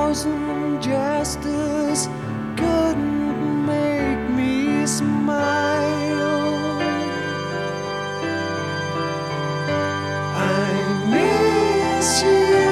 thousand jesters couldn't make me smile. I miss you.